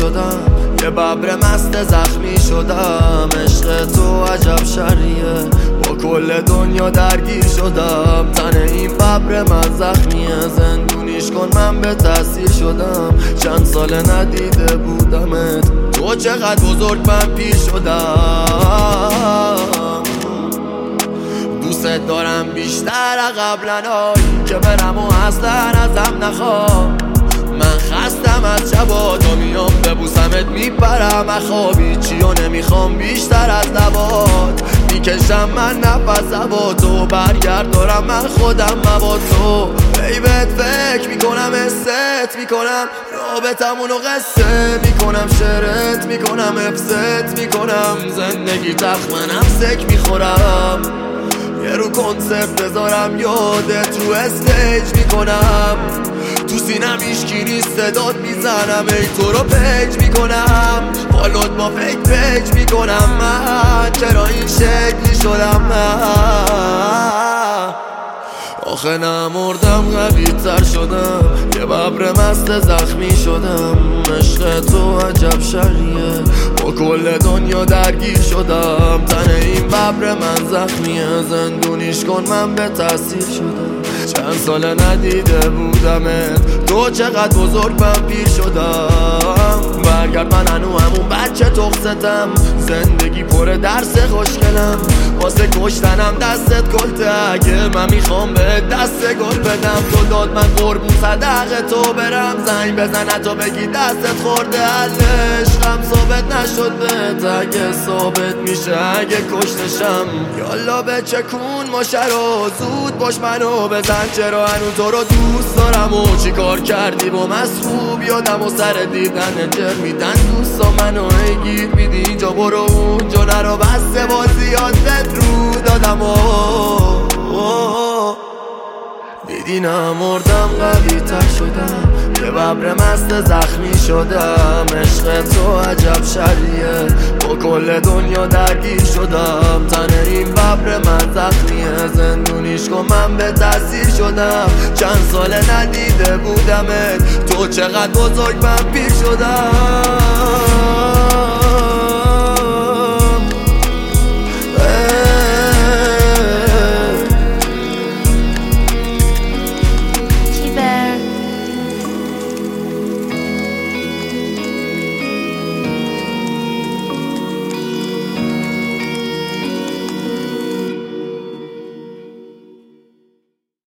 شدم، یه ببر مست زخمی شدم. عشق تو عجب شریه، با کل دنیا درگیر شدم. تن این ببر من زخمیه، زندونیش کن من به تأثیر شدم. چند سال ندیده بودمت، تو چقدر بزرگ من پیر شدم. دوست دارم بیشتر قبلنای که برم و اصلا ازم نخواه. من خستم از شبات و میام ببوسمت میپرم اخوابی. چیو نمیخوام بیشتر از لبات، میکشم من نفس با تو. برگرد دارم من خودم با تو. بیبت فکر میکنم، حست میکنم، رابطمونو قصه میکنم. شعرت میکنم، حفظت میکنم. زندگی تخمنم سک میخورم. یه رو کنسرت بذارم یادت رو استیج میکنم. تو سینم ایشکی نیست صدات میزنم، ای تو رو پیج میکنم. حالات با فیک پیج میکنم. من چرا این شکلی شدم؟ من آخه نمردم قوی تر شدم، یه ببر مست زخمی شدم. عشق تو عجب شریه، با کل دنیا درگیر شدم. تن این ببر من زخمیه، زندونیش کن من به تأثیر شدم. چند سال ندیده بودمت، تو چقدر بزرگ من پیر شدم. برگرد من هنو همون بچه تخصتم. زندگی پر درس خوشگلم، واسه کشتنم دستت گلته. اگه من میخوام به دست گل بدم، تو داد من قربون صدق تو برم. زنگ بزن تو بگی دستت خورده، عشقم ثابت نشد بهت. اگه ثابت میشه اگه کشتشم، یالا بچکون ماشه رو زود باش منو بزن. چرا هنو تو رو دوست دارم و چی کار کردی با خوب یادم و سر دیدن جر میدن دوستا منو گیر میدی. اینجا برو اونجا نرو، بسته بازی یادت رو دادم و دیدی نمردم قوی تر شدم، یه ببر مست زخمی شدم. عشق تو عجب شریه، با کل دنیا درگیر شدم. تن این ببر من زخمیه، زندونیش کن من به تأثیر شدم. چند سال ندیده بودمت، تو چقدر بزرگ من پیر شدم.